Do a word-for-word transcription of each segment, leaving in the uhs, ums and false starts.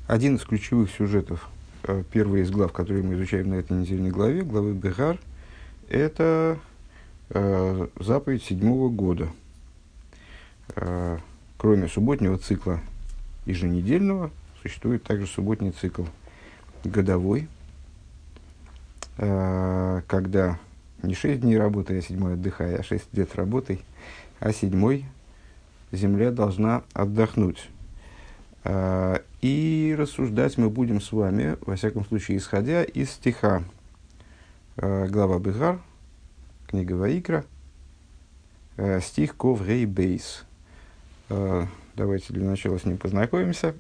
Один из ключевых сюжетов, э, первый из глав, которые мы изучаем на этой недельной главе, главы Бехар, это э, заповедь седьмого года. Э, кроме субботнего цикла еженедельного, существует также субботний цикл годовой, э, когда не шесть дней работы, а седьмой отдыхай, а шесть лет работай, а седьмой земля должна отдохнуть. И рассуждать мы будем с вами, во всяком случае, исходя из стиха глава Бехар, книга Ваикра, стих Ков Рей Бейс. Давайте для начала с ним познакомимся.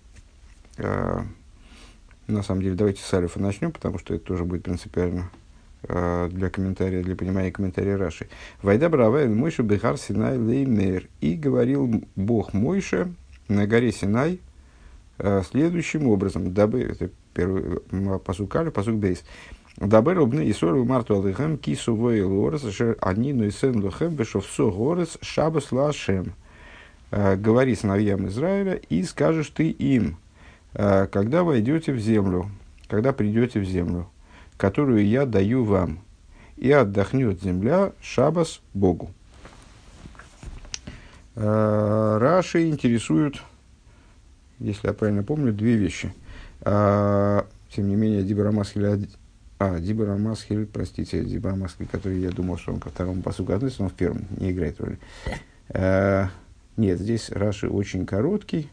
На самом деле, давайте с Алифа начнем, потому что это тоже будет принципиально для комментария, для понимания комментария Раши. Вайда Бравай Мойше Бехар Синай Леймер. И говорил Бог Мойше на горе Синай следующим образом, дабы, это первый пасук Алиф, пасук Бейс, дабы робны и сорвы марту алыхэм кису воил орес, шер анину и сен лыхэм бешов со горес шабас лашем. Говори сыновьям Израиля, и скажешь ты им, когда войдете в землю, когда придете в землю, которую я даю вам, и отдохнет земля шабас Богу. Раши интересуют, если я правильно помню, две вещи. А, тем не менее, Дибарамасхиль, а, Дибарамасхиль, простите, Дибарамасхиль, который я думал, что он ко второму пасуку относится, он в первом не играет роли. А, нет, здесь Раши очень короткий.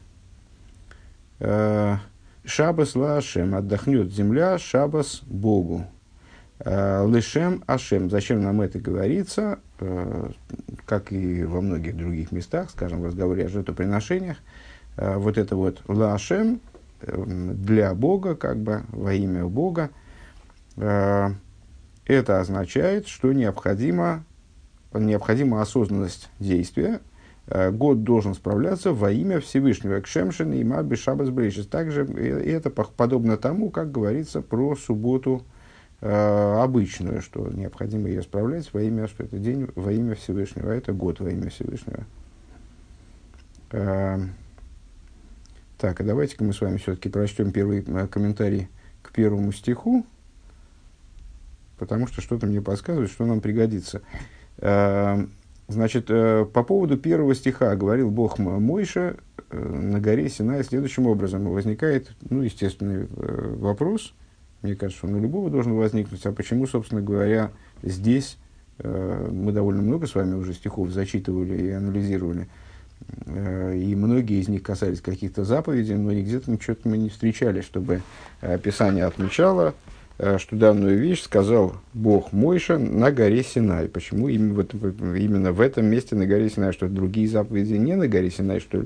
А, Шабас лашем, отдохнет земля, шабас Богу. А, лешем ашем, зачем нам это говорится, а, как и во многих других местах, скажем, в разговоре о жертвоприношениях, вот это вот лашем для Бога, как бы во имя Бога, это означает, что необходима, необходима осознанность действия. Год должен справляться во имя Всевышнего. Кшемшин и Маби Шабас Брейшис. Также это подобно тому, как говорится про субботу обычную, что необходимо ее справлять во имя, что это день во имя Всевышнего, а это год во имя Всевышнего. Так, а давайте-ка мы с вами все-таки прочтем первый комментарий к первому стиху, потому что что-то мне подсказывает, что нам пригодится. Значит, по поводу первого стиха говорил Бог Мойше на горе Синай следующим образом. Возникает, ну, естественный вопрос, мне кажется, он у любого должен возникнуть, а почему, собственно говоря, здесь мы довольно много с вами уже стихов зачитывали и анализировали, и многие из них касались каких-то заповедей, но где-то ничего мы не встречали, чтобы Писание отмечало, что данную вещь сказал Бог Мойше на горе Синай. Почему именно в, этом, именно в этом месте на горе Синай, что другие заповеди не на горе Синай, что ли?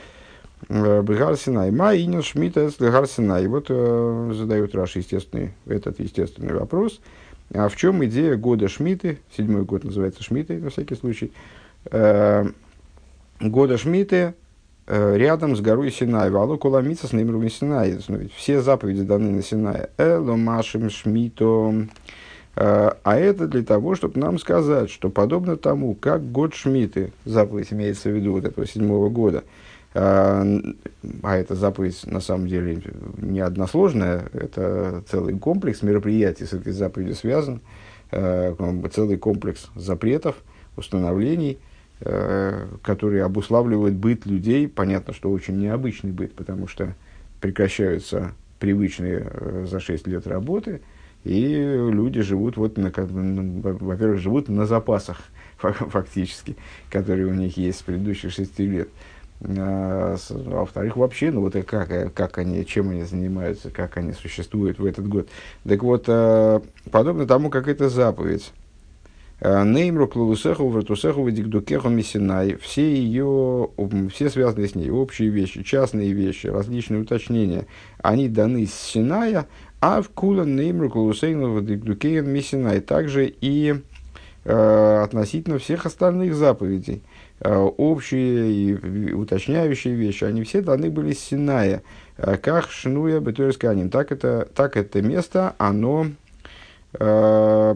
Бегар Синай. Ма инил шмита эцлегар Синай. Вот э, задает Раши естественный, этот естественный вопрос. А в чем идея года Шмиты? Седьмой год называется Шмитой, на всякий случай. Э, года Шмиты э, рядом с горой Синай. Валу куламица с неймрumi Синай. Все заповеди даны на Синае. Эло машим Шмито. Э, а это для того, чтобы нам сказать, что подобно тому, как год Шмиты, заповедь имеется в виду вот этого седьмого года, э, а эта заповедь на самом деле не односложная, это целый комплекс мероприятий с этой заповедью связан, э, целый комплекс запретов, установлений, которые обуславливают быт людей. Понятно, что очень необычный быт, потому что прекращаются привычные за шесть лет работы, и люди живут, вот на, во-первых, живут на запасах фактически, которые у них есть с предыдущих шести лет. А, а во-вторых, вообще, ну вот и как, как они, чем они занимаются, как они существуют в этот год. Так вот, подобно тому, как это заповедь, Неймру клалусеху вратусеху вадикдукеху мисинай. Все ее, все связанные с ней общие вещи, частные вещи, различные уточнения, они даны с Синая, а в кула неймру клалусеху вадикдукеху мисинай. Также и э, относительно всех остальных заповедей, э, общие и уточняющие вещи, они все даны были с Синая. Как шнуя бетуэрсканим. Так это, так это место, оно э,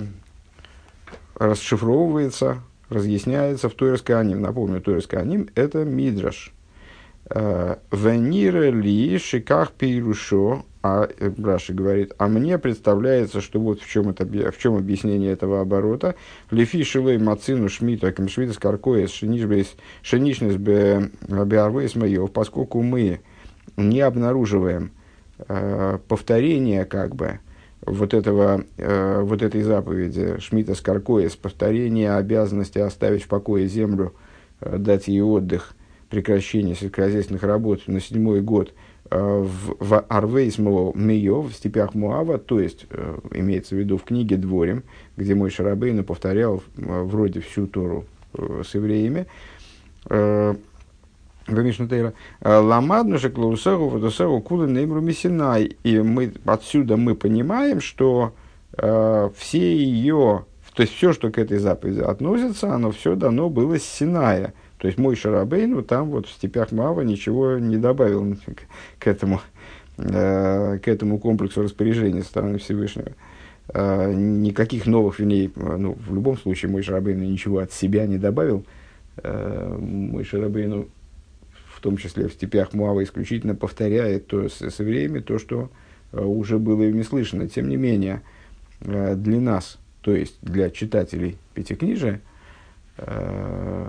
расшифровывается, разъясняется в Тойрес Кааним. Напомню, Тойрес Кааним – это Мидраш. Венира ли шиках пирушо, а Раши говорит, а мне представляется, что вот в чем, это, в чем объяснение этого оборота. Лефи шилой мацину шмиту, акам шмитас каркоес, шенишнес беарвейс моев, поскольку мы не обнаруживаем э, повторения, как бы, вот, этого, э, вот этой заповеди шмитас каркоес, повторение обязанности оставить в покое землю, э, дать ей отдых, прекращение сельскохозяйственных работ на седьмой год э, в, в Арвейс Мейов, в степях Муава, то есть, э, имеется в виду в книге Дворим, где Моше Рабейну повторял э, вроде всю Тору э, с евреями, э, в Мишнатейра, Ламадну же Клаусагу, Водосагу, Кулы Неймру Мессинай. И мы, отсюда мы понимаем, что э, все ее, то есть все, что к этой заповеди относится, оно все дано было с Синая. То есть Моше Рабейну там вот в степях Моава ничего не добавил к, к, этому, э, к этому комплексу распоряжений со стороны Всевышнего. Э, никаких новых, вернее, ну, в любом случае Моше Рабейну ничего от себя не добавил. Э, Моше Рабейну в том числе в степях Муава исключительно повторяет то, с, с евреями то, что э, уже было ими слышно. Тем не менее, э, для нас, то есть для читателей Пятикнижия, э,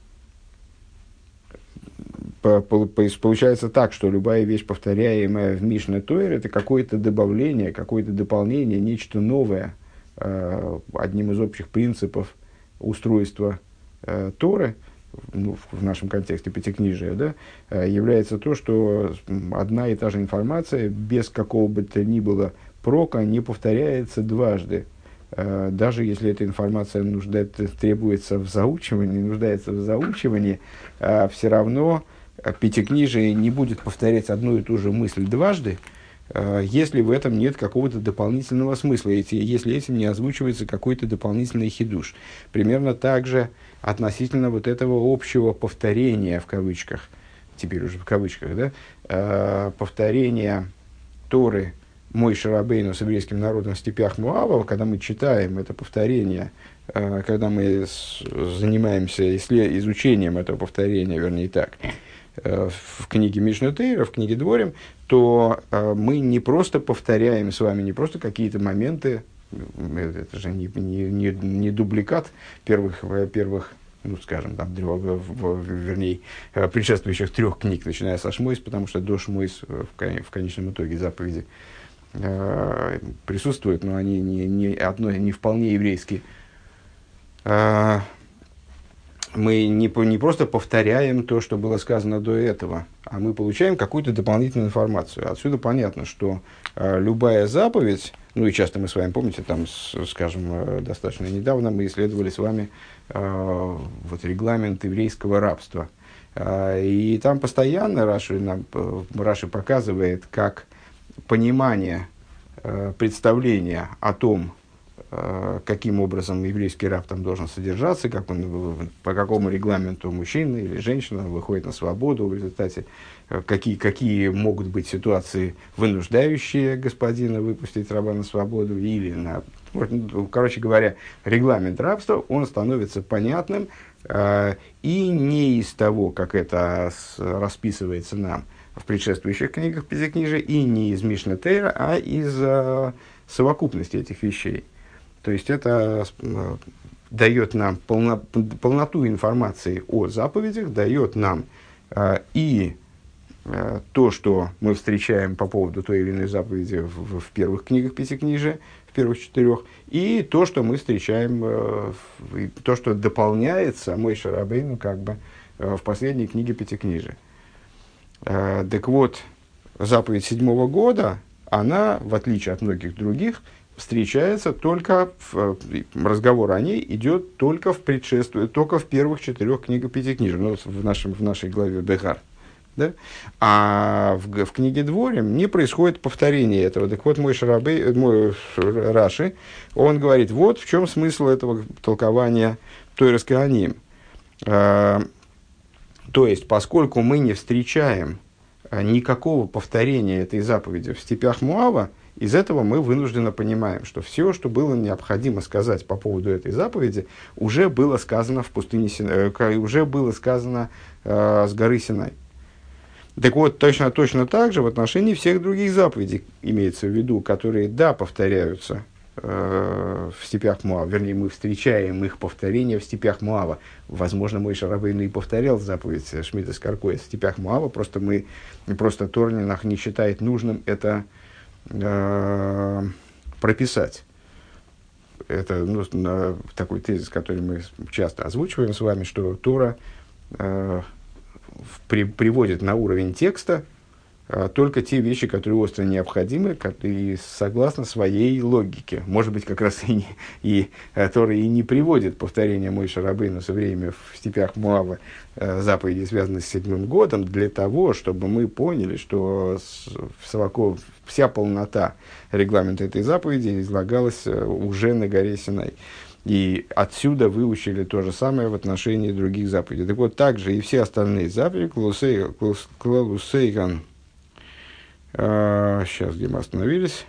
по, по, по, получается так, что любая вещь, повторяемая в Мишне Тойре, это какое-то добавление, какое-то дополнение, нечто новое, э, одним из общих принципов устройства э, Торы, ну, в нашем контексте Пятикнижия, да, является то, что одна и та же информация без какого бы то ни было прока не повторяется дважды. Даже если эта информация нуждает, требуется в заучивании, нуждается в заучивании, все равно Пятикнижие не будет повторять одну и ту же мысль дважды, если в этом нет какого-то дополнительного смысла, если этим не озвучивается какой-то дополнительный хидуш. Примерно так же относительно вот этого общего повторения, в кавычках, теперь уже в кавычках, да, э, повторения Торы Моше Рабейну с еврейским народом в степях Муава, когда мы читаем это повторение, э, когда мы с, занимаемся исслед, изучением этого повторения, вернее так, э, в книге Мишне Тейра, в книге Дворим, то э, мы не просто повторяем с вами, не просто какие-то моменты, это же не, не, не, не дубликат первых, первых, ну, скажем, там, вернее, предшествующих трех книг, начиная со Шмойс, потому что до Шмойс в, в конечном итоге заповеди э, присутствуют, но они не, не, одно, не вполне еврейские. Э, мы не, не просто повторяем то, что было сказано до этого, а мы получаем какую-то дополнительную информацию. Отсюда понятно, что э, любая заповедь, ну и часто мы с вами, помните, там, с, скажем, э, достаточно недавно мы исследовали с вами э, вот, регламент еврейского рабства. Э, и там постоянно Раши, нам, э, Раши показывает, как понимание, э, представление о том, э, каким образом еврейский раб там должен содержаться, как он, по какому регламенту мужчина или женщина выходит на свободу в результате, Какие, какие могут быть ситуации, вынуждающие господина выпустить раба на свободу, или, на, ну, короче говоря, регламент рабства, он становится понятным, э, и не из того, как это с, расписывается нам в предшествующих книгах Пятикнижия, и не из Мишне Тейра, а из э, совокупности этих вещей. То есть это э, дает нам полно, полноту информации о заповедях, дает нам э, и то, что мы встречаем по поводу той или иной заповеди в, в первых книгах Пятикнижия, в первых четырех, и то, что мы встречаем, э, в, то, что дополняется Моше Рабейну как бы э, в последней книге Пятикнижия. Э, так вот, заповедь седьмого года, она, в отличие от многих других, встречается только, в, разговор о ней идет только в предшествии, только в первых четырех книгах Пятикнижия, ну, в, нашем, в нашей главе Бехар. Да? А в, в книге Дворим не происходит повторение этого. Так вот, мой, Шарабей, мой Раши, он говорит, вот в чем смысл этого толкования Тойрес Кеаним. А, то есть, поскольку мы не встречаем никакого повторения этой заповеди в степях Муава, из этого мы вынужденно понимаем, что все, что было необходимо сказать по поводу этой заповеди, уже было сказано в пустыне Синай, уже было сказано э, с горы Синай. Так вот, точно, точно так же в отношении всех других заповедей имеется в виду, которые, да, повторяются э, в степях Моава. Вернее, мы встречаем их повторение в степях Моава. Возможно, Моше Рабейну и повторял заповедь Шмита Скаркоя в степях Моава, просто, мы, просто Торнинах не считает нужным это э, прописать. Это ну, такой тезис, который мы часто озвучиваем с вами, что Тора э, при, приводит на уровень текста э, только те вещи, которые остро необходимы, которые согласно своей логике. Может быть, как раз и, не, и э, Тора и не приводит повторение Моше Рабейну со временем в степях Моава э, заповедей, связанных с седьмым годом, для того, чтобы мы поняли, что с, в совоков, вся полнота регламента этой заповеди излагалась э, уже на горе Синай. И отсюда выучили то же самое в отношении других заповедей. Так вот, также и все остальные заповеди, Клалусейган, э, сейчас, где мы остановились,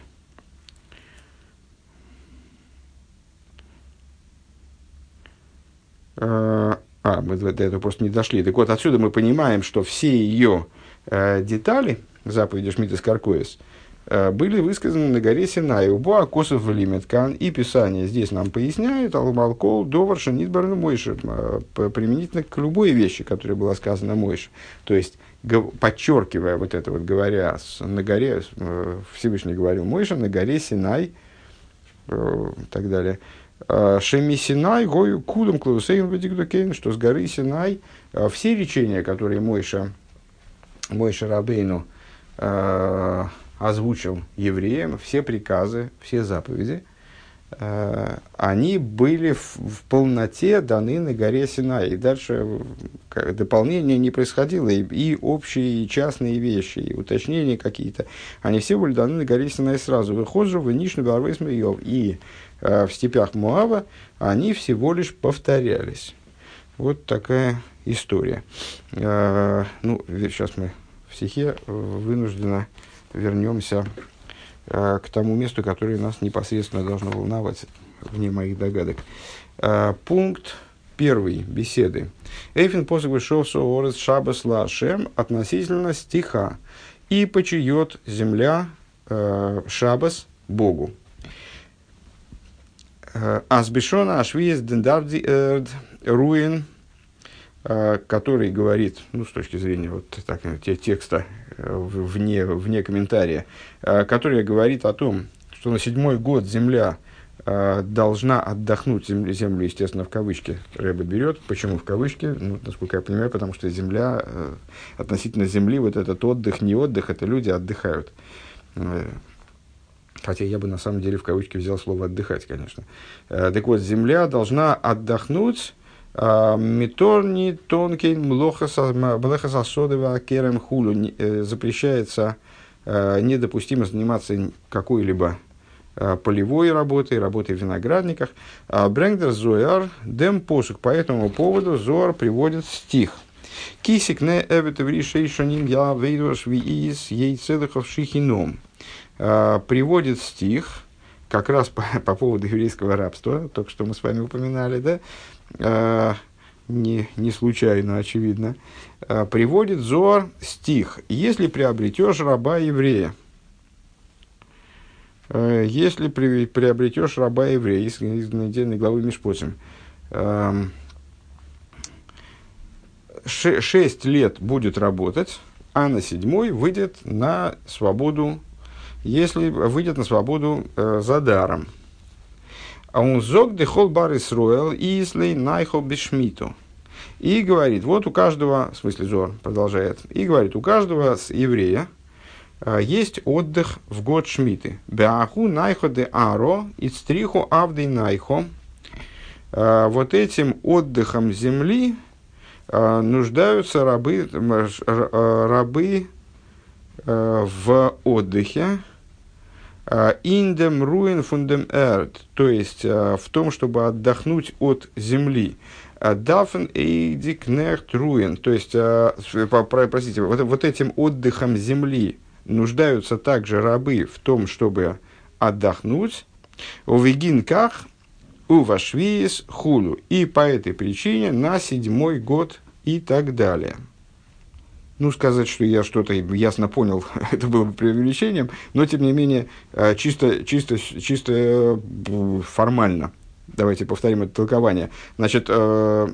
э, а, мы до этого просто не дошли. Так вот, отсюда мы понимаем, что все ее э, детали, заповеди Шмита Скаркоис, были высказаны на горе Синай. Убуа Косов Лимиткан, и Писание здесь нам поясняет Алмалкол Довар Шанит Барну Мойше, применительно к любой вещи, которая была сказана Мойше. То есть, подчеркивая вот это вот, говоря на горе, Всевышний говорил Мойше, на горе Синай, и так далее. Шеми Синай, Гою Кудом Клаусейн Вадигдокейн, что с горы Синай все речения, которые Мойше, Мойше Рабейну озвучил евреям, все приказы, все заповеди, э, они были в, в полноте даны на горе Синай. И дальше как, дополнение не происходило. И, и общие, и частные вещи, и уточнения какие-то, они все были даны на горе Синай сразу. Выхожу в Нишну Барвейс Мейов. И э, в степях Моава они всего лишь повторялись. Вот такая история. Э, ну, сейчас мы в стихе вынуждены вернемся э, к тому месту, которое нас непосредственно должно волновать, вне моих догадок. Э, пункт первый беседы. Эйфин посох вышел соорес шабас лашем относительно стиха. И почиет земля э, шабас Богу. Азбешона ашвиес дендавди эрд руин, который говорит, ну, с точки зрения вот так, текста вне, вне комментария, который говорит о том, что на седьмой год земля должна отдохнуть, землю, землю, естественно, в кавычки Рэбе берет. Почему в кавычки? Ну, насколько я понимаю, потому что земля, относительно земли, вот этот отдых, не отдых, это люди отдыхают. Хотя я бы на самом деле в кавычки взял слово «отдыхать», конечно. Так вот, земля должна отдохнуть. Миторни тонкий млехасасодова керем хулу, запрещается, недопустимо заниматься какой-либо полевой работой, работой в виноградниках. Брэнгдер Зояр дем посук. По этому поводу Зоар приводит стих. Кисик не эветеври шейшоним я вейдош виис ей целыхов шихином. Приводит стих, как раз по, по поводу еврейского рабства, только что мы с вами упоминали, да? Uh, не, не случайно, очевидно, uh, приводит Зоар стих. Если приобретешь раба еврея, uh, если при, приобретешь раба еврея, из, из недельной главы Мишпотим, uh, ше, шесть лет будет работать, а на седьмой выйдет на свободу, если выйдет на свободу uh, за даром. А он зог дехол бар Исруэл ислей найхо бешмиту. И говорит, вот у каждого, в смысле Зор продолжает, и говорит, у каждого еврея а, есть отдых в год шмиты. Беаху найхо де аро ицтриху авдей найхо. А, вот этим отдыхом земли а, нуждаются рабы, рабы а, в отдыхе. Индем руин фундем эрд, то есть в том, чтобы отдохнуть от земли. Дафен эйдик нехт руин, то есть, простите, вот, вот этим отдыхом земли нуждаются также рабы в том, чтобы отдохнуть. Увегинках увашвиес хулу, и по этой причине на седьмой год и так далее. Ну, сказать, что я что-то ясно понял, это было бы преувеличением, но, тем не менее, чисто, чисто, чисто формально. Давайте повторим это толкование. Значит, Зоар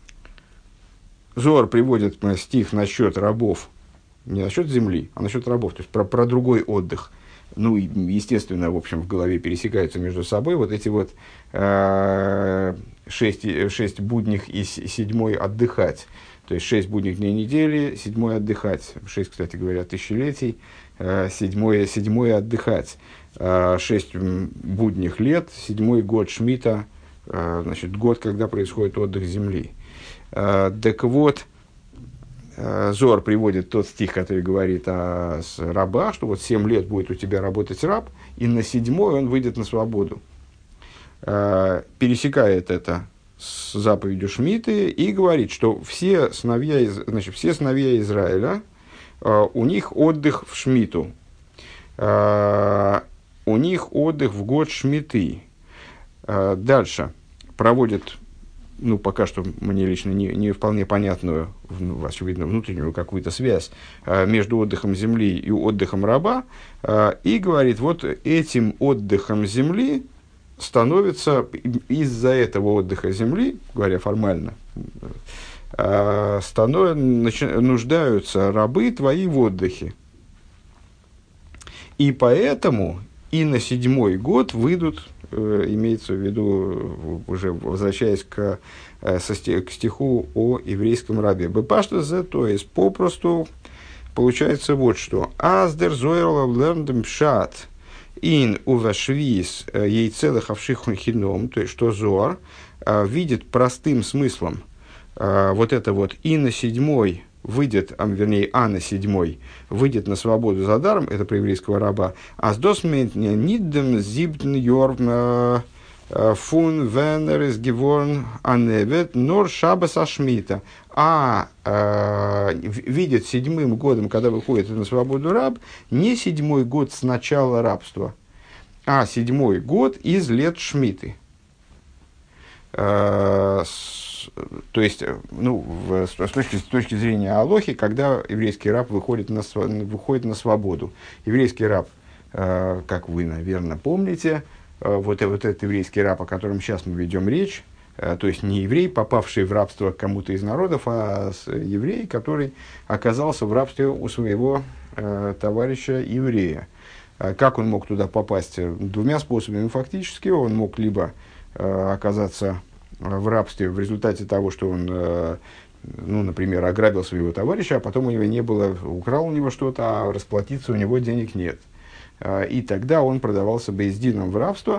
приводит стих насчет рабов, не насчет земли, а насчет рабов, то есть про, про другой отдых. Ну, и, естественно, в общем, в голове пересекаются между собой вот эти вот э, шесть, шесть будних и седьмой отдыхать. То есть шесть будних дней недели, седьмой отдыхать. Шесть, кстати говоря, тысячелетий, э, седьмое, седьмое отдыхать. Э, шесть будних лет, седьмой год Шмита, э, значит, год, когда происходит отдых земли. Э, так вот, Зоар приводит тот стих, который говорит о раба, что вот семь лет будет у тебя работать раб, и на седьмой он выйдет на свободу. Пересекает это с заповедью Шмиты и говорит, что все сыновья, из, значит, все сыновья Израиля, у них отдых в Шмиту, у них отдых в год Шмиты. Дальше проводят, ну, пока что мне лично не, не вполне понятную, ну, очевидно, внутреннюю какую-то связь э, между отдыхом земли и отдыхом раба, э, и говорит, вот этим отдыхом земли становится, из-за этого отдыха земли, говоря формально, э, станов, начи, нуждаются рабы твои в отдыхе. И поэтому и на седьмой год выйдут, имеется в виду, уже возвращаясь к, к стиху о еврейском рабе. Бепашта зе, то есть попросту получается вот что. Аздер зоэрла лерндем пшат ин увашвис ейцелых авшихун хином, то есть что Зоар видит простым смыслом вот это вот и на седьмой выйдет, а, вернее, а на седьмой выйдет на свободу за даром, это про еврейского раба, а с досмент ниддем зибтен йорм фун венерис геворн аневет нор шабас ашмита. А э, видит седьмым годом, когда выходит на свободу раб, не седьмой год с начала рабства, а седьмой год из лет Шмиты. Э, То есть, ну, в, с, точки, с точки зрения Алохи, когда еврейский раб выходит на, выходит на свободу. Еврейский раб, э, как вы, наверное, помните, э, вот, вот этот еврейский раб, о котором сейчас мы ведем речь, э, то есть не еврей, попавший в рабство к кому-то из народов, а еврей, который оказался в рабстве у своего э, товарища еврея. Э, как он мог туда попасть? Двумя способами фактически. Он мог либо э, оказаться в рабстве в результате того, что он, ну, например, ограбил своего товарища, а потом у него не было, украл у него что-то, а расплатиться у него денег нет. И тогда он продавался бейздином в рабство,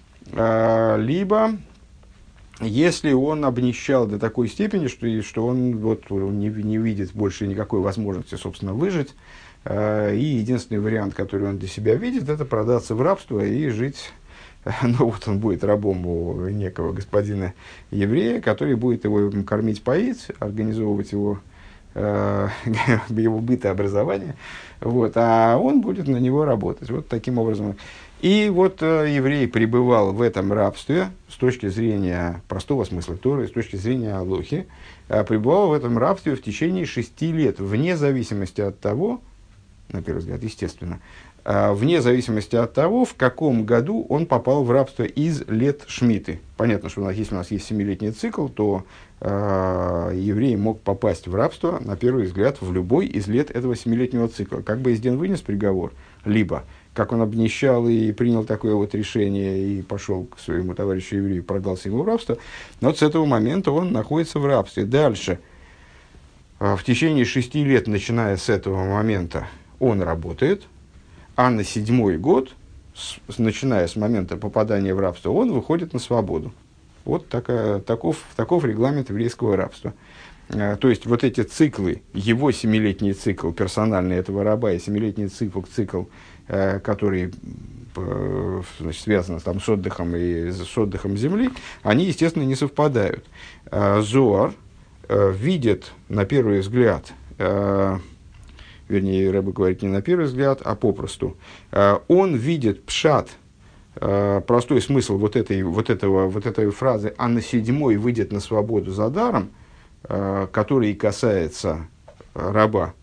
либо если он обнищал до такой степени, что, что он вот, не, не видит больше никакой возможности, собственно, выжить, и единственный вариант, который он для себя видит, это продаться в рабство и жить. Ну, вот он будет рабом у некого господина еврея, который будет его кормить, поить, организовывать его, э, его быт и образование, вот, а он будет на него работать. Вот таким образом. И вот э, еврей пребывал в этом рабстве с точки зрения простого смысла Торы, с точки зрения Алохи, э, пребывал в этом рабстве в течение шести лет, вне зависимости от того, на первый взгляд, естественно, вне зависимости от того, в каком году он попал в рабство из лет Шмиты. Понятно, что у нас, если у нас есть семилетний цикл, то э, еврей мог попасть в рабство, на первый взгляд, в любой из лет этого семилетнего цикла. Как бы Эзден вынес приговор, либо как он обнищал и принял такое вот решение и пошел к своему товарищу еврею, продался ему в рабство, но вот с этого момента он находится в рабстве. Дальше, э, в течение шести лет, начиная с этого момента, он работает, а на седьмой год, с, начиная с момента попадания в рабство, он выходит на свободу. Вот такая, таков, таков регламент еврейского рабства. А, то есть, вот эти циклы, его семилетний цикл персональный этого раба и семилетний цикл, цикл э, который э, значит, связан там, с отдыхом и с отдыхом земли, они, естественно, не совпадают. А, Зоар э, видит, на первый взгляд, э, вернее, Рэбе говорит не на первый взгляд, а попросту. Он видит пшат, простой смысл вот этой, вот этого, вот этой фразы «а на седьмой выйдет на свободу за даром», который касается раба,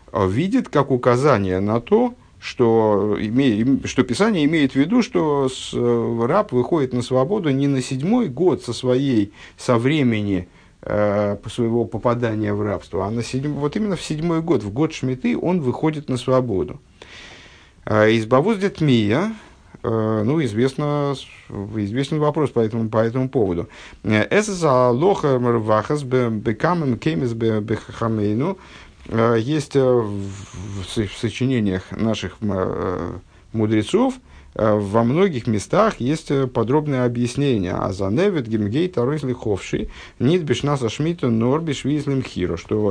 видит как указание на то, что, име, что Писание имеет в виду, что с, раб выходит на свободу не на седьмой год со, своей, со времени э, своего попадания в рабство, а на седьмой, вот именно в седьмой год, в год Шмиты, он выходит на свободу. Из Бавуз Детмия, ну, известно, известен вопрос по этому, по этому поводу. Есть в сочинениях наших мудрецов во многих местах есть подробное объяснение. А за невет гемгейт аройсли ховши нит бешнаса шмита норбиш визлим хиро, что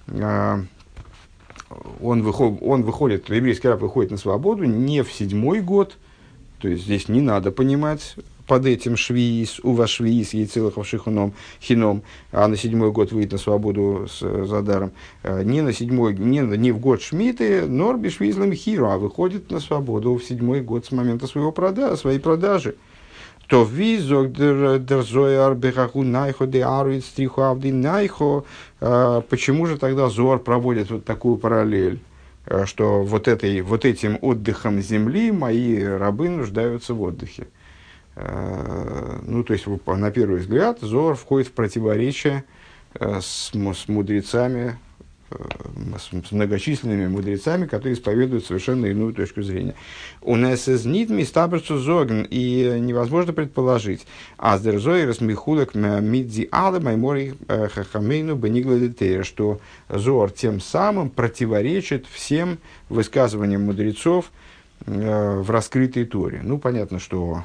он выходит, он выходит, еврейский раб выходит на свободу не в седьмой год, то есть здесь не надо понимать под этим швиис, ува швиис, яйцелых хином, хином, а на седьмой год выйдет на свободу с, за даром. Не на седьмой, не, не в год шмиты, норби швизлем хиро, а выходит на свободу в седьмой год с момента своего прода, своей продажи. То визок дерзояр бехаху найхо де аруит стриху авди найхо. Почему же тогда Зоар проводит вот такую параллель, что вот, этой, вот этим отдыхом земли мои рабы нуждаются в отдыхе? Ну, то есть, на первый взгляд, Зоар входит в противоречие с, с мудрецами, с многочисленными мудрецами, которые исповедуют совершенно иную точку зрения. У нас из нитми стаберцу зоген, и невозможно предположить, а с дерзой расмихулек мидзи ада маймори хахамейну бенигладетея, что Зоар тем самым противоречит всем высказываниям мудрецов в раскрытой Торе. Ну, понятно, что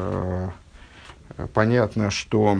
понятно, что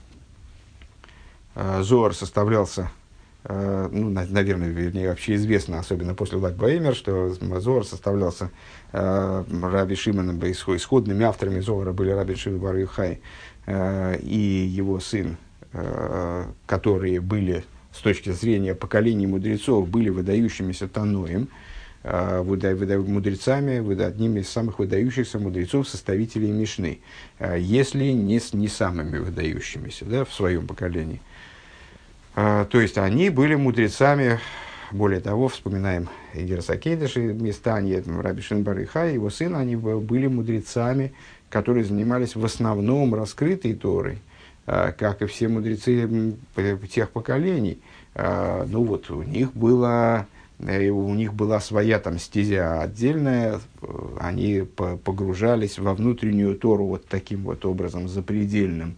Зоар составлялся, ну, наверное, вернее, вообще известно, особенно после Лаг Баэмер, что Зоар составлялся э, Раби Шимоном, исходными авторами Зоара были Раби Шимон бар Йохай э, и его сын, э, которые были, с точки зрения поколений мудрецов, были выдающимися таноим, э, выда, выда, мудрецами, выда, одними из самых выдающихся мудрецов, составителей Мишны, э, если не, не самыми выдающимися, да, в своем поколении. Uh, то есть, они были мудрецами, более того, вспоминаем Герасакейдыш, места, они, Раби Шимон бар Йохай, его сын, они были мудрецами, которые занимались в основном раскрытой Торой, uh, как и все мудрецы тех поколений. Uh, ну вот, у них, было, у них была своя там стезя отдельная, они погружались во внутреннюю Тору вот таким вот образом запредельным,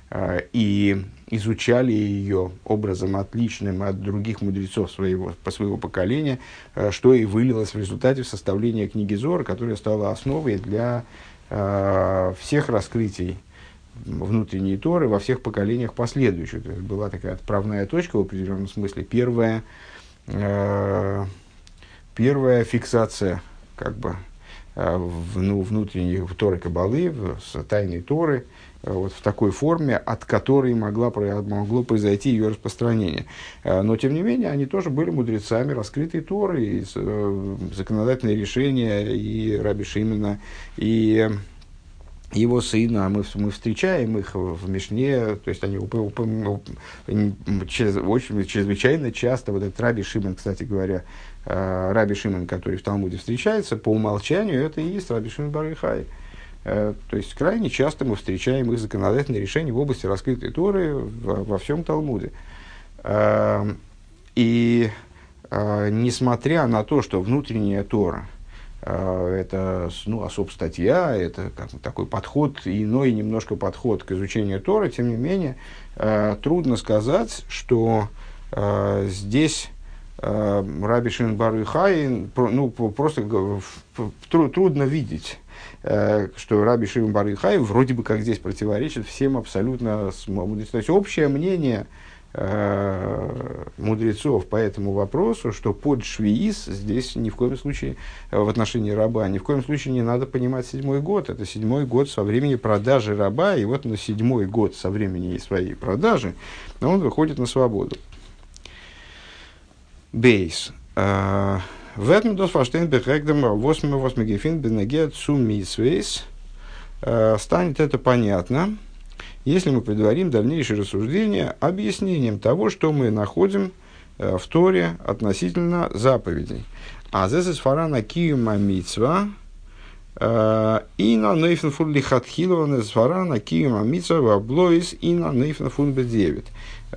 и изучали ее образом отличным от других мудрецов своего, по своего поколения, что и вылилось в результате в составление книги Зоар, которая стала основой для э, всех раскрытий внутренней Торы во всех поколениях последующих. То есть была такая отправная точка в определенном смысле, первая, э, первая фиксация как бы, э, в, ну, внутренней Торы Кабалы, в, с тайной Торы, вот в такой форме, от которой могла, могло произойти ее распространение. Но, тем не менее, они тоже были мудрецами раскрытой Торы, и законодательные решения и Раби Шимона, и его сына. Мы, мы встречаем их в Мишне, то есть они уп- уп- уп- через, очень, чрезвычайно часто, вот этот Раби Шимон, кстати говоря, Раби Шимон, который в Талмуде встречается, по умолчанию это и есть Раби Шимон бар Йохай. То есть, крайне часто мы встречаем их законодательные решения в области раскрытой Торы во, во всем Талмуде. И несмотря на то, что внутренняя Тора – это, ну, особ статья, это как, такой подход, иной немножко подход к изучению Торы, тем не менее, трудно сказать, что здесь Раби Шимон бар Йохай, ну, просто трудно видеть, что Раби Шимон бар Йохай вроде бы как здесь противоречит всем абсолютно мудрецам. То есть общее мнение э, мудрецов по этому вопросу, что под швиис здесь ни в коем случае в отношении раба, ни в коем случае не надо понимать седьмой год. Это седьмой год со времени продажи раба, и вот на седьмой год со времени своей продажи он выходит на свободу. Бейс. В этом досфаштейн бехэгдам восьмой восьмой гефин бенегет суммисвейс. Станет это понятно, если мы предварим дальнейшее рассуждение объяснением того, что мы находим в Торе относительно заповедей. А здесь из фарана киюма мицва и на нейфен фун лихатхилова из фарана киюма мицва ваблоис и на нейфен фун бедевит.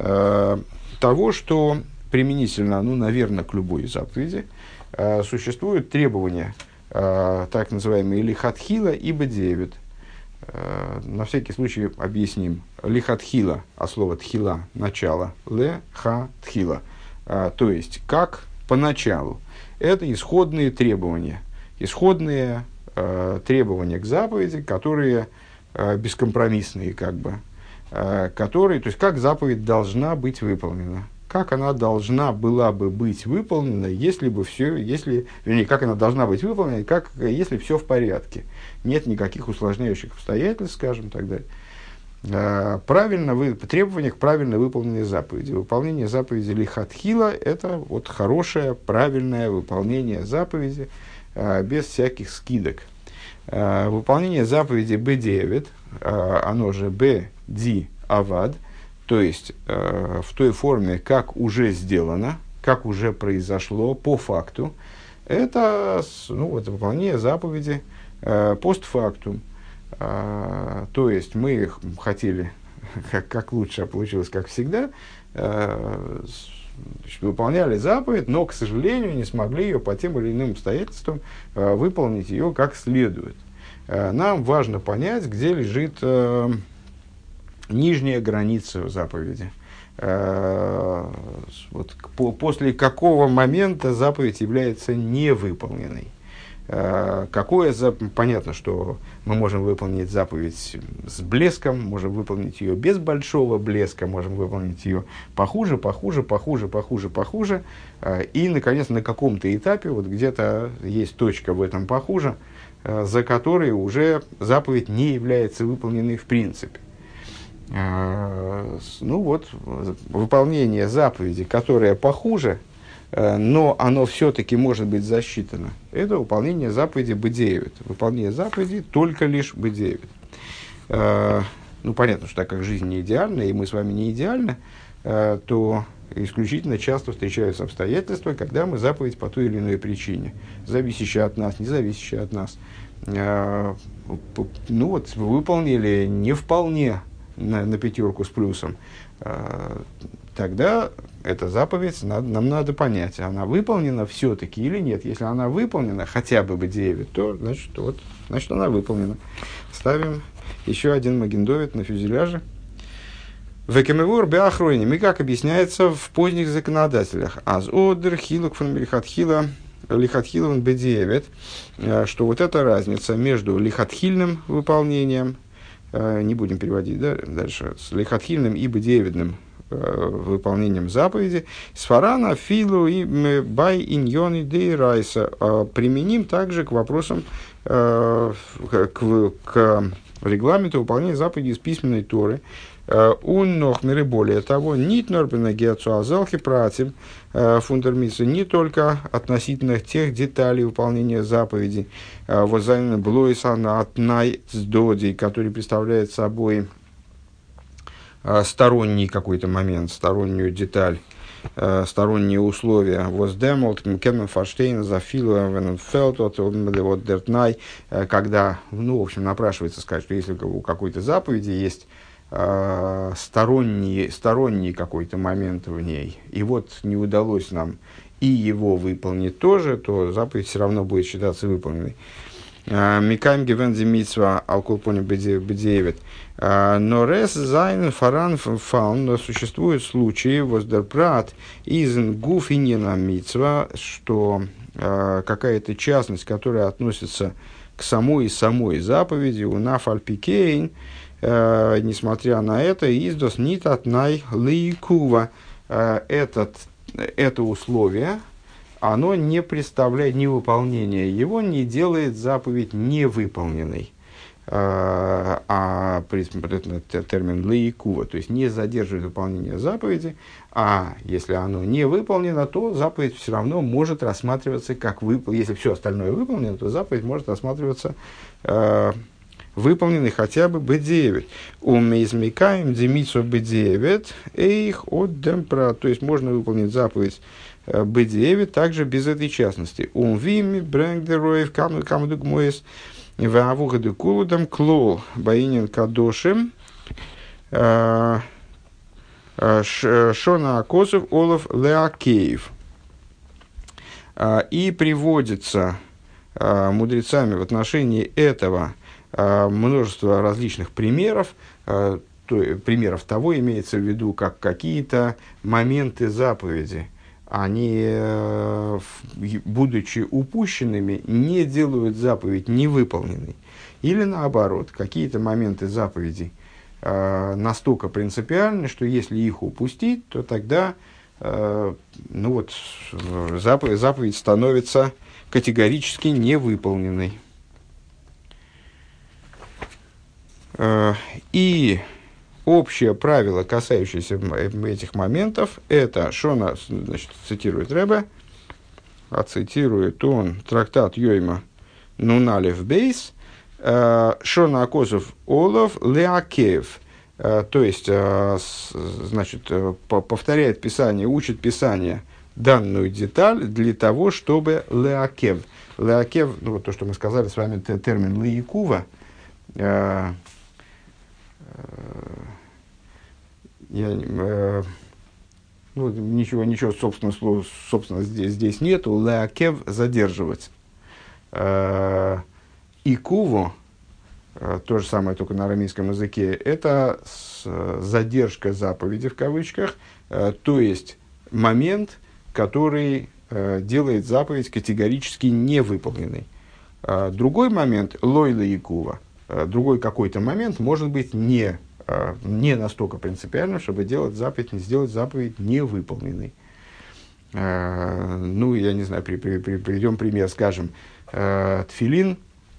Того, что применительно, ну, наверное, к любой заповеди, существуют требования, так называемые лихатхила и бедевит. На всякий случай объясним. Лихатхила, а слово тхила, начало, ле-ха-тхила, то есть как поначалу. Это исходные требования, исходные э, требования к заповеди, которые э, бескомпромиссные, как бы, э, которые, то есть как заповедь должна быть выполнена, как она должна была бы быть выполнена, если бы все, если, вернее, как она должна быть выполнена, как, если все в порядке, нет никаких усложняющих обстоятельств, скажем, так далее. Э, правильно вы, требования к правильно выполненной заповеди. Выполнение заповеди лихатхила – это вот хорошее, правильное выполнение заповеди э, без всяких скидок. Э, выполнение заповеди бедевит, э, оно же беди avad, то есть э, в той форме, как уже сделано, как уже произошло по факту, это, ну, это выполнение заповеди э, постфактум. Uh, то есть мы хотели как, как лучше, а получилось как всегда, uh, выполняли заповедь, но, к сожалению, не смогли ее по тем или иным обстоятельствам uh, выполнить ее как следует. Uh, нам важно понять, где лежит uh, нижняя граница заповеди. Uh, вот, по, после какого момента заповедь является невыполненной. Какое, понятно, что мы можем выполнить заповедь с блеском, можем выполнить ее без большого блеска, можем выполнить ее похуже, похуже, похуже, похуже, похуже. И, наконец, на каком-то этапе, вот где-то есть точка в этом похуже, за которой уже заповедь не является выполненной в принципе. Ну вот, выполнение заповеди, которая похуже, но оно все-таки может быть засчитано. Это выполнение заповеди бедевит. Выполнение заповеди только лишь бедевит. Ну, понятно, что так как жизнь не идеальна, и мы с вами не идеальны, то исключительно часто встречаются обстоятельства, когда мы заповедь по той или иной причине, зависящая от нас, не зависящая от нас, ну вот, выполнили не вполне на, на пятерку с плюсом, тогда эта заповедь надо, нам надо понять, она выполнена все-таки или нет. Если она выполнена, хотя бы бедевит, то значит, вот, значит она выполнена. Ставим еще один магендовит на фюзеляже. Векемевур беахрони. И как объясняется в поздних законодателях. Аз одер хилок фон лихатхила лихатхилован бедевит. Что вот эта разница между лихатхильным выполнением, не будем переводить, да, дальше, с лихатхильным и бедевидным выполнением заповеди, сфарана филу и бай иньони де райса, применим также к вопросам, к, к регламенту выполнения заповедей из письменной Торы. Уннох миры, более того, нит норбена геоцуазалхи пратим фундермитсу, не только относительно тех деталей выполнения заповедей, воззайменно блойса на отнай сдоди, который представляет собой сторонний какой-то момент, стороннюю деталь, сторонние условия. Воздемолт, Кеннен Форштейн, Зафилу, Вененфелд, вот Дертнай, когда, ну, в общем, напрашивается сказать, что если у какой-то заповеди есть сторонний, сторонний какой-то момент в ней, и вот не удалось нам и его выполнить тоже, то заповедь все равно будет считаться выполненной. Микаем гевензи митсва алкулпони бедевит. Но рес зайн фаран фаун, но существуют случаи воздерпрат изн гуфинина митсва, что э, какая-то частность, которая относится к самой самой заповеди, у нафальпикейн, э, несмотря на это, издос нит отнай лейкува, э, этот это условие, оно не представляет, невыполнение его не делает заповедь невыполненной. А, а это термин лейкува, то есть не задерживает выполнение заповеди, а если оно не выполнено, то заповедь все равно может рассматриваться как выполнена. Если все остальное выполнено, то заповедь может рассматриваться э, выполнены хотя бы бедевит. Умеизмикаем демицу бедевит, эйх от демпра. То есть можно выполнить заповедь бедевит также без этой частности. Умвими брэнгдероев камдугмоес ваавугаду кулудам клол баинин кадошим шона акосов олов леакеев. И приводится мудрецами в отношении этого множество различных примеров. То, примеров того имеется в виду, как какие-то моменты заповеди, они, будучи упущенными, не делают заповедь невыполненной. Или наоборот, какие-то моменты заповедей настолько принципиальны, что если их упустить, то тогда ну вот, заповедь, заповедь становится категорически невыполненной. И общее правило, касающееся этих моментов, это, Шона, значит, цитирует Ребе, а цитирует он трактат Йойма Нуналев Бейс, Шона Акозов Олов Леакеев. То есть, значит, повторяет Писание, учит Писание данную деталь для того, чтобы леакев. Леакев, ну вот то, что мы сказали с вами, термин леякува. Я, ну, ничего, ничего собственно, слова, собственно здесь, здесь нету. Леакев – задерживать. Икуву, то же самое, только на арамейском языке, это задержка заповеди в кавычках, то есть момент, который делает заповедь категорически невыполненной. Другой момент, лойла якува, другой какой-то момент может быть не, не настолько принципиальным, чтобы делать заповедь, не сделать заповедь невыполненной. Ну, я не знаю, при, при, при, приведем пример, скажем, тфилин,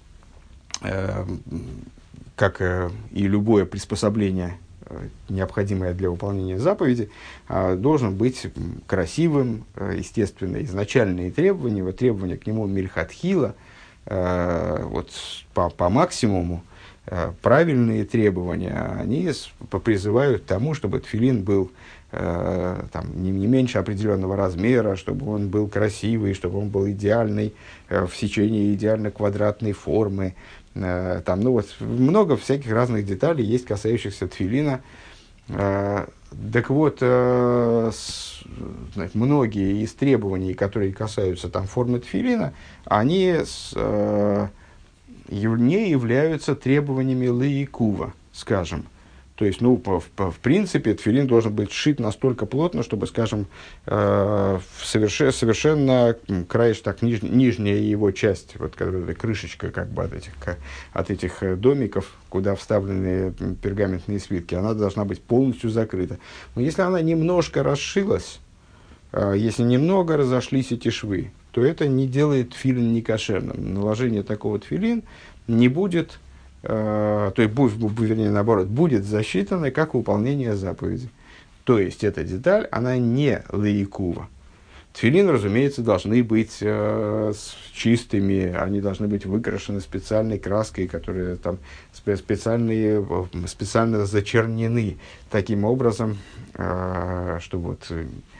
как и любое приспособление, необходимое для выполнения заповеди, должен быть красивым, естественно, изначальные требования, вот требования к нему мильхатхила, вот по, по максимуму, правильные требования, они призывают к тому, чтобы тфилин был там, не, не меньше определенного размера, чтобы он был красивый, чтобы он был идеальный, в сечении идеально квадратной формы. Там, ну, вот, много всяких разных деталей есть, касающихся тфилина. Так вот, с, знаете, многие из требований, которые касаются там, формы тфилина, они с, не являются требованиями леякува, скажем. То есть, ну, по, по, в принципе, тфилин должен быть сшит настолько плотно, чтобы, скажем, э, совершенно, совершенно краешек, так, ниж, нижняя его часть, вот, которая крышечка как бы от этих, от этих домиков, куда вставлены пергаментные свитки, она должна быть полностью закрыта. Но если она немножко расшилась, э, если немного разошлись эти швы, то это не делает тфилин некошерным. Наложение такого тфилин не будет... Uh, то есть, будет, вернее, наоборот, будет засчитано как выполнение заповеди. То есть, эта деталь, она не леякува. Тфилин, разумеется, должны быть uh, чистыми, они должны быть выкрашены специальной краской, которые там специальные, специально зачернены таким образом, uh, чтобы вот,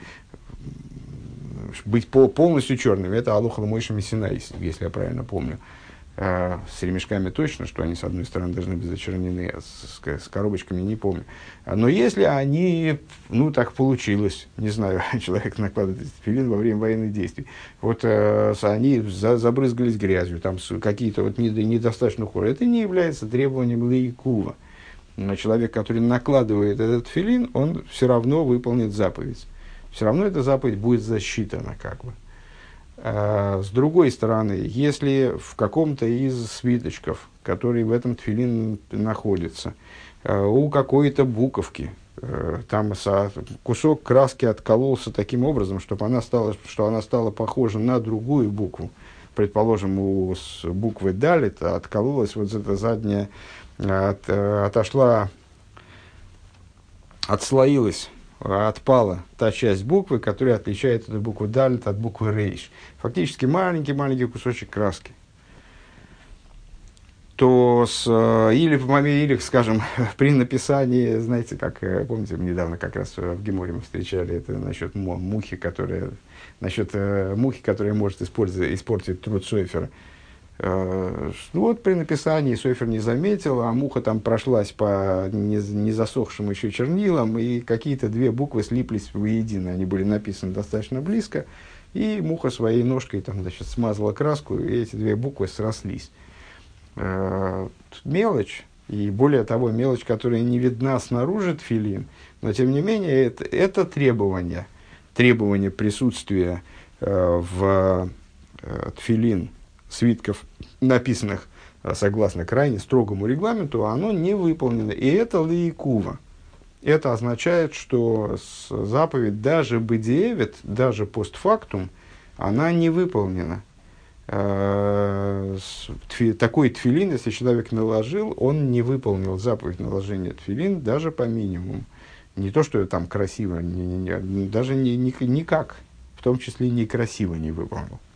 быть полностью черными. Это алуха лмойша мисинай, если я правильно помню. С ремешками точно, что они, с одной стороны, должны быть зачернены, а с, с коробочками не помню. Но если они, ну, так получилось, не знаю, человек накладывает тфилин во время военных действий, вот э, они за, забрызгались грязью, там какие-то вот недостаточно хоры, это не является требованием лейкува. Но человек, который накладывает этот тфилин, он все равно выполнит заповедь. Все равно эта заповедь будет засчитана, как бы. С другой стороны, если в каком-то из свиточков, который в этом тфилин находится, у какой-то буковки, там кусок краски откололся таким образом, чтобы она стала, что она стала похожа на другую букву, предположим, у буквы далит откололась вот эта задняя, от, отошла, отслоилась, отпала та часть буквы, которая отличает эту букву далит от буквы рейш. Фактически маленький-маленький кусочек краски. то с, э, или, в моменте, или, скажем, при написании, знаете, как, э, помните, недавно как раз в Геморе мы встречали это насчет му- мухи, которая, насчет э, мухи, которая может использовать, испортить труд Сойфера. Э, ну вот при написании Сойфер не заметил, а муха там прошлась по не, не засохшим еще чернилам, и какие-то две буквы слиплись воедино, они были написаны достаточно близко, и муха своей ножкой там, значит, смазала краску, и эти две буквы срослись. Э, мелочь, и более того, мелочь, которая не видна снаружи тфилин, но тем не менее это, это требование, требование присутствия э, в э, тфилин свитков, написанных э, согласно крайне строгому регламенту, оно не выполнено. И это лейкува. Это означает, что заповедь даже бедиевет, даже постфактум, она не выполнена. Такой тфилин, если человек наложил, он не выполнил заповедь наложения тфилин даже по минимуму. Не то, что там красиво, не, не, не, даже не, не, никак, в том числе некрасиво не выполнил.